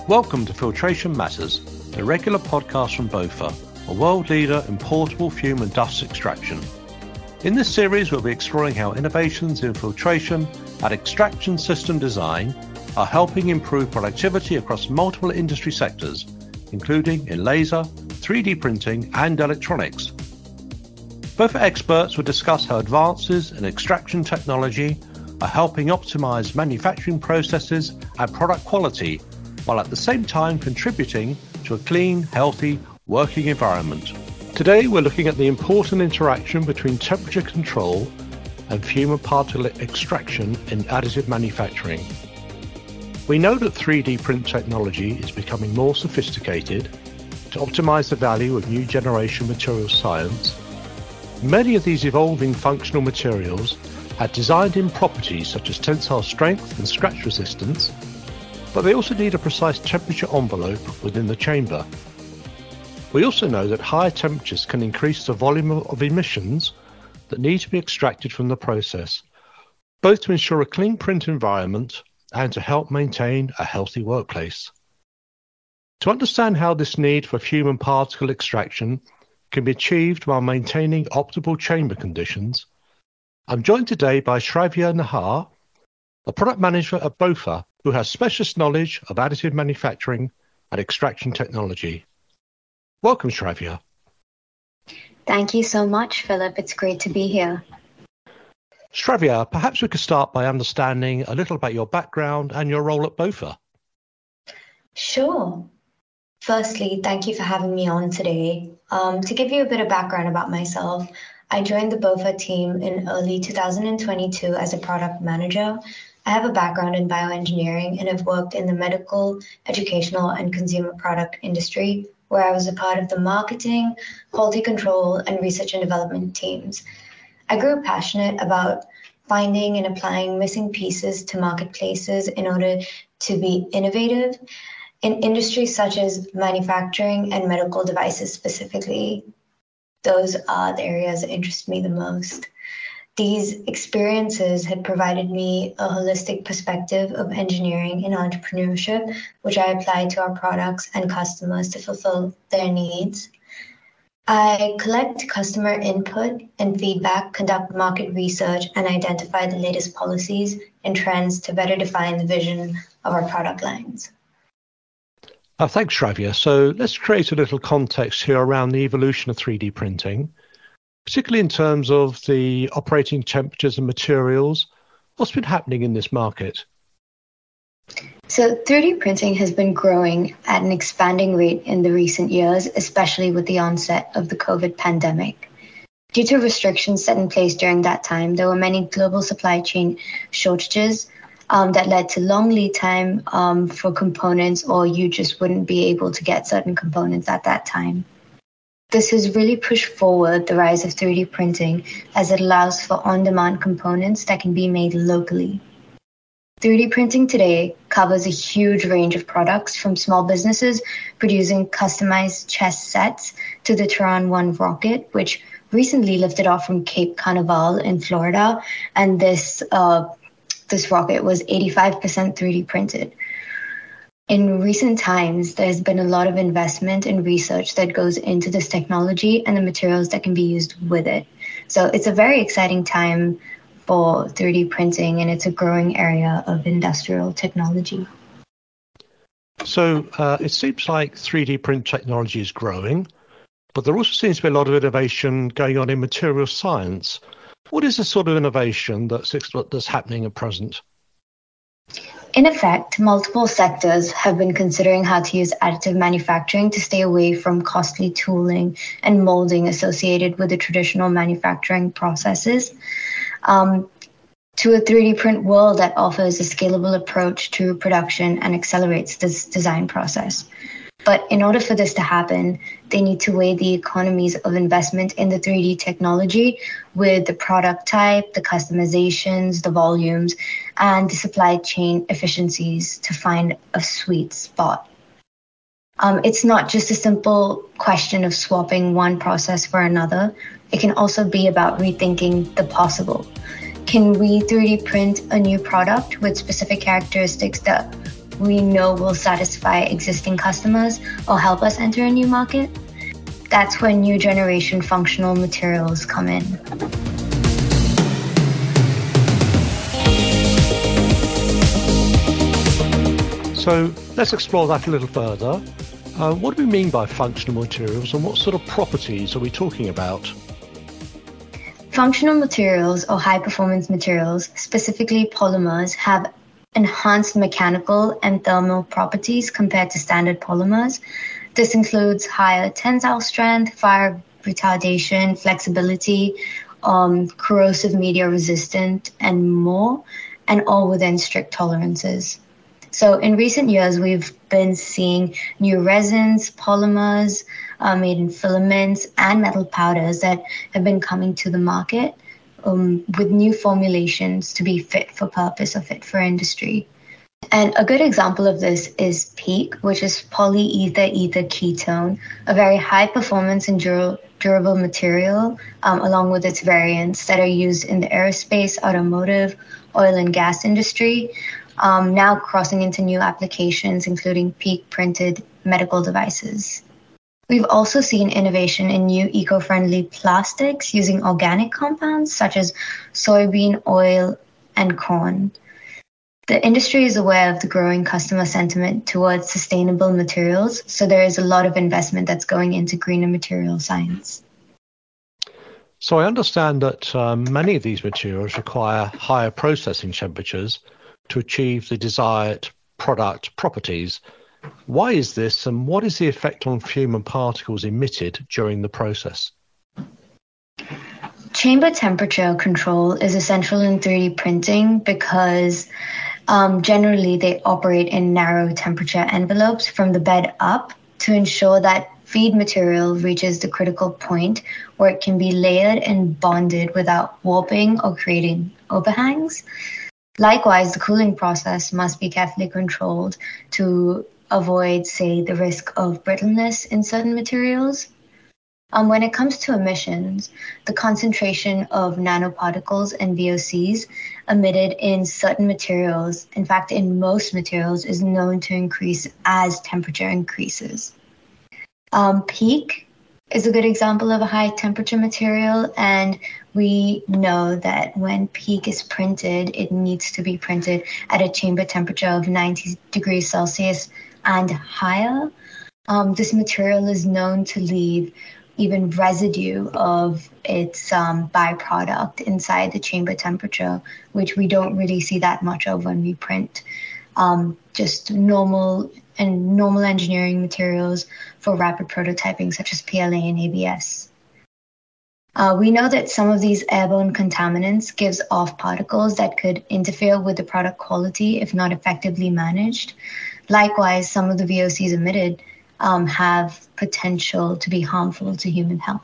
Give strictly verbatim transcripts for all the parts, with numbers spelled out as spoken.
Welcome to Filtration Matters, a regular podcast from BOFA, a world leader in portable fume and dust extraction. In this series, we'll be exploring how innovations in filtration and extraction system design are helping improve productivity across multiple industry sectors, including in laser, three D printing, and electronics. BOFA experts will discuss how advances in extraction technology are helping optimize manufacturing processes and product quality, while at the same time contributing to a clean, healthy working environment. Today we're looking at the important interaction between temperature control and fume and particle extraction in additive manufacturing. We know that three D print technology is becoming more sophisticated to optimize the value of new generation material science. Many of these evolving functional materials have designed-in properties such as tensile strength and scratch resistance, but they also need a precise temperature envelope within the chamber. We also know that higher temperatures can increase the volume of emissions that need to be extracted from the process, both to ensure a clean print environment and to help maintain a healthy workplace. To understand how this need for fume and particle extraction can be achieved while maintaining optimal chamber conditions, I'm joined today by Shravya Nahar, a product manager at BOFA, who has specialist knowledge of additive manufacturing and extraction technology. Welcome, Shravya. Thank you so much, Philip. It's great to be here. Shravya, perhaps we could start by understanding a little about your background and your role at BOFA. Sure. Firstly, thank you for having me on today. Um, to give you a bit of background about myself, I joined the BOFA team in early two thousand twenty-two as a product manager. I have a background in bioengineering and have worked in the medical, educational, and consumer product industry, where I was a part of the marketing, quality control, and research and development teams. I grew passionate about finding and applying missing pieces to marketplaces in order to be innovative in industries such as manufacturing and medical devices specifically. Those are the areas that interest me the most. These experiences had provided me a holistic perspective of engineering and entrepreneurship, which I applied to our products and customers to fulfill their needs. I collect customer input and feedback, conduct market research, and identify the latest policies and trends to better define the vision of our product lines. Uh, thanks, Shravya. So let's create a little context here around the evolution of three D printing, particularly in terms of the operating temperatures and materials. What's been happening in this market? So three D printing has been growing at an expanding rate in the recent years, especially with the onset of the COVID pandemic. Due to restrictions set in place during that time, there were many global supply chain shortages um, that led to long lead time um, for components, or you just wouldn't be able to get certain components at that time. This has really pushed forward the rise of three D printing as it allows for on-demand components that can be made locally. three D printing today covers a huge range of products, from small businesses producing customized chess sets to the Terran one rocket, which recently lifted off from Cape Canaveral in Florida, and this uh, this rocket was eighty-five percent three D printed. In recent times, there's been a lot of investment and research that goes into this technology and the materials that can be used with it. So it's a very exciting time for three D printing, and it's a growing area of industrial technology. So uh, it seems like three D print technology is growing, but there also seems to be a lot of innovation going on in material science. What is the sort of innovation that's, that's happening at present? In effect, multiple sectors have been considering how to use additive manufacturing to stay away from costly tooling and molding associated with the traditional manufacturing processes, um, to a three D print world that offers a scalable approach to production and accelerates this design process. But in order for this to happen, they need to weigh the economies of investment in the three D technology with the product type, the customizations, the volumes, and the supply chain efficiencies to find a sweet spot. Um, it's not just a simple question of swapping one process for another. It can also be about rethinking the possible. Can we three D print a new product with specific characteristics that we know will satisfy existing customers or help us enter a new market, that's when new generation functional materials come in. So let's explore that a little further. Uh, what do we mean by functional materials, and what sort of properties are we talking about? Functional materials or high-performance materials, specifically polymers, have enhanced mechanical and thermal properties compared to standard polymers. This includes higher tensile strength, fire retardation, flexibility, um, corrosive media resistant, and more, and all within strict tolerances. So in recent years, we've been seeing new resins, polymers uh, made in filaments, and metal powders that have been coming to the market um, with new formulations to be fit for purpose or fit for industry. And a good example of this is PEEK, which is polyether ether ketone, a very high performance and dur- durable material, um, along with its variants that are used in the aerospace, automotive, oil and gas industry. Um, now crossing into new applications, including PEEK printed medical devices. We've also seen innovation in new eco-friendly plastics using organic compounds such as soybean oil and corn. The industry is aware of the growing customer sentiment towards sustainable materials, so there is a lot of investment that's going into greener material science. So I understand that um, many of these materials require higher processing temperatures to achieve the desired product properties. Why is this, and what is the effect on human particles emitted during the process? Chamber temperature control is essential in three D printing because um, generally they operate in narrow temperature envelopes from the bed up to ensure that feed material reaches the critical point where it can be layered and bonded without warping or creating overhangs. Likewise, the cooling process must be carefully controlled to avoid, say, the risk of brittleness in certain materials. Um, when it comes to emissions, the concentration of nanoparticles and V O Cs emitted in certain materials, in fact, in most materials, is known to increase as temperature increases. Um, PEEK is a good example of a high temperature material, and we know that when PEEK is printed, it needs to be printed at a chamber temperature of ninety degrees Celsius and higher. Um, this material is known to leave even residue of its um, byproduct inside the chamber temperature, which we don't really see that much of when we print um, just normal and normal engineering materials for rapid prototyping, such as P L A and A B S. Uh, we know that some of these airborne contaminants gives off particles that could interfere with the product quality if not effectively managed. Likewise, some of the V O Cs emitted um, have potential to be harmful to human health.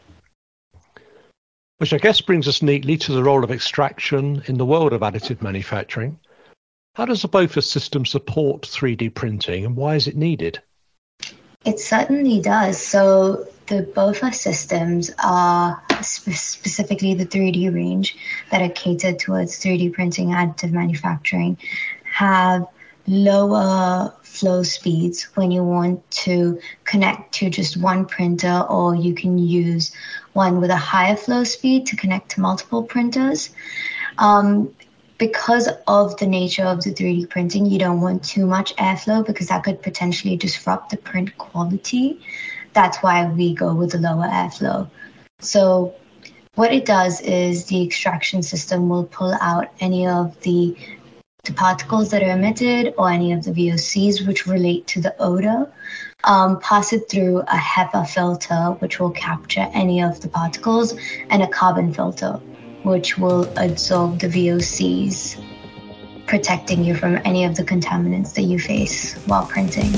Which I guess brings us neatly to the role of extraction in the world of additive manufacturing. How does the BOFA system support three D printing, and why is it needed? It certainly does. So the BOFA systems are spe- specifically the three D range that are catered towards three D printing additive manufacturing have lower flow speeds when you want to connect to just one printer, or you can use one with a higher flow speed to connect to multiple printers. Um, Because of the nature of the three D printing, you don't want too much airflow because that could potentially disrupt the print quality. That's why we go with the lower airflow. So what it does is the extraction system will pull out any of the, the particles that are emitted or any of the V O Cs which relate to the odor, um, pass it through a HEPA filter which will capture any of the particles, and a carbon filter which will absorb the V O Cs, protecting you from any of the contaminants that you face while printing.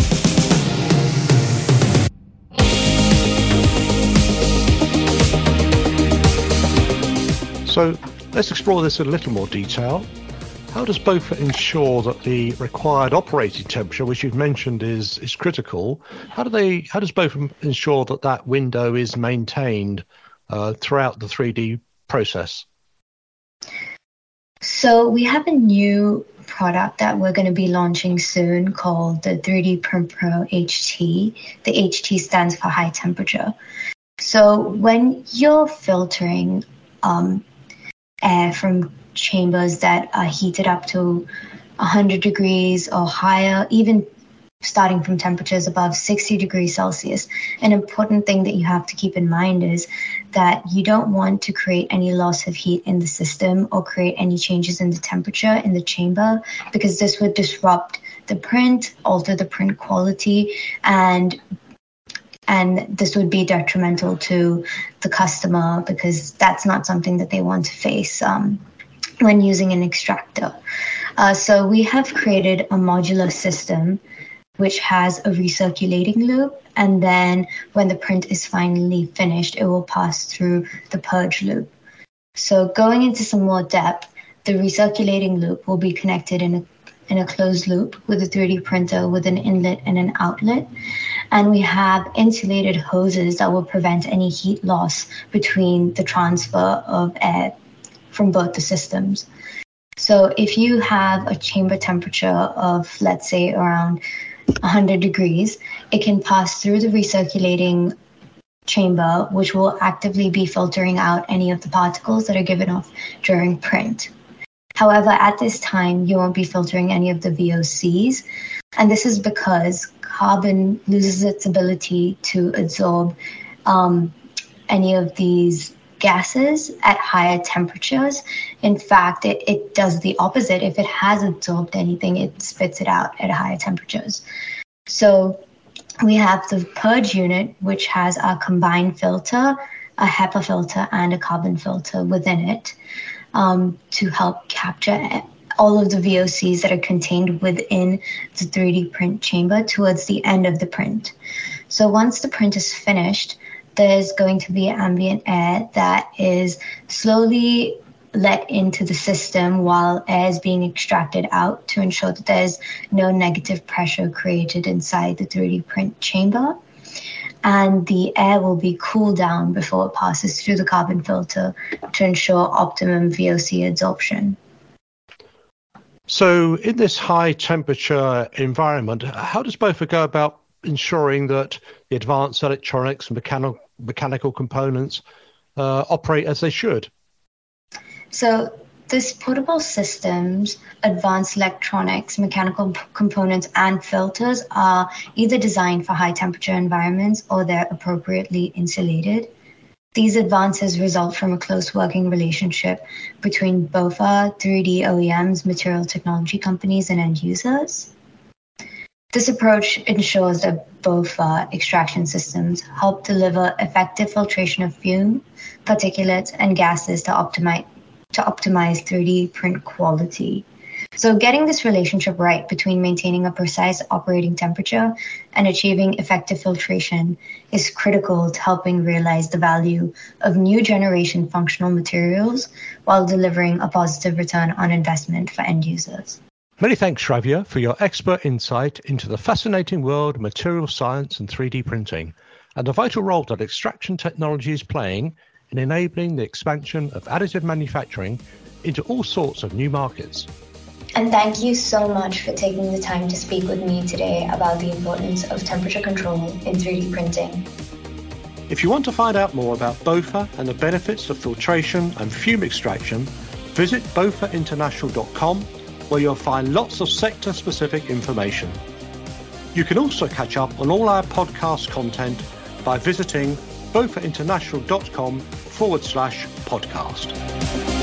So let's explore this in a little more detail. How does BOFA ensure that the required operating temperature, which you've mentioned is, is critical, how do they? How does BOFA ensure that that window is maintained uh, throughout the three D process? So we have a new product that we're going to be launching soon called the three D Print Pro H T. The H T stands for high temperature. So when you're filtering um, air from chambers that are heated up to one hundred degrees or higher, even starting from temperatures above sixty degrees Celsius, an important thing that you have to keep in mind is that you don't want to create any loss of heat in the system or create any changes in the temperature in the chamber, because this would disrupt the print, alter the print quality, and and this would be detrimental to the customer, because that's not something that they want to face um, when using an extractor. Uh, so we have created a modular system which has a recirculating loop, and then when the print is finally finished, it will pass through the purge loop. So going into some more depth, the recirculating loop will be connected in a in a closed loop with a three D printer with an inlet and an outlet. And we have insulated hoses that will prevent any heat loss between the transfer of air from both the systems. So if you have a chamber temperature of, let's say, around one hundred degrees, it can pass through the recirculating chamber, which will actively be filtering out any of the particles that are given off during print. However, at this time, you won't be filtering any of the V O Cs, and this is because carbon loses its ability to absorb um, any of these gases at higher temperatures. In fact, it, it does the opposite. If it has absorbed anything, it spits it out at higher temperatures. So we have the purge unit, which has a combined filter, a HEPA filter, and a carbon filter within it um, to help capture all of the V O Cs that are contained within the three D print chamber towards the end of the print. So once the print is finished, there's going to be ambient air that is slowly let into the system while air is being extracted out to ensure that there's no negative pressure created inside the three D print chamber. And the air will be cooled down before it passes through the carbon filter to ensure optimum V O C absorption. So in this high temperature environment, how does BOFA go about ensuring that the advanced electronics and mechanical mechanical components uh, operate as they should? So this portable systems, advanced electronics, mechanical p- components, and filters are either designed for high temperature environments or they're appropriately insulated. These advances result from a close working relationship between BOFA, three D O E Ms, material technology companies, and end users. This approach ensures that BOFA extraction systems help deliver effective filtration of fume, particulates, and gases to optimize to optimize three D print quality. So getting this relationship right between maintaining a precise operating temperature and achieving effective filtration is critical to helping realize the value of new generation functional materials while delivering a positive return on investment for end users. Many thanks, Shravya, for your expert insight into the fascinating world of material science and three D printing, and the vital role that extraction technology is playing in enabling the expansion of additive manufacturing into all sorts of new markets. And thank you so much for taking the time to speak with me today about the importance of temperature control in three D printing. If you want to find out more about BOFA and the benefits of filtration and fume extraction, visit bofa international dot com, where you'll find lots of sector-specific information. You can also catch up on all our podcast content by visiting bofa international dot com forward slash podcast.